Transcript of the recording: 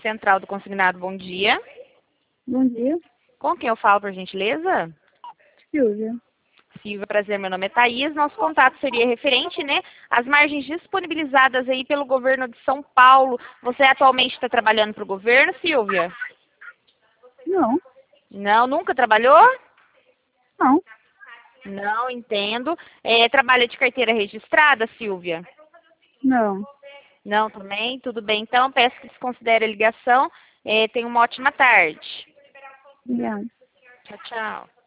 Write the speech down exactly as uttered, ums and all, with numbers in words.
Central do Consignado, bom dia. Bom dia, Com quem eu falo, por gentileza? Silvia. Silvia, prazer, meu nome é Thaís. Nosso contato seria referente, né, às margens disponibilizadas aí pelo governo de São Paulo. Você atualmente está trabalhando para o governo, Silvia? Não, Não, nunca trabalhou? não, Não, entendo. É, trabalha de carteira registrada, Silvia? não. Não, também? Tudo bem, então. Peço que desconsidere a ligação. É, tenha uma ótima tarde. Obrigada. Tchau, tchau.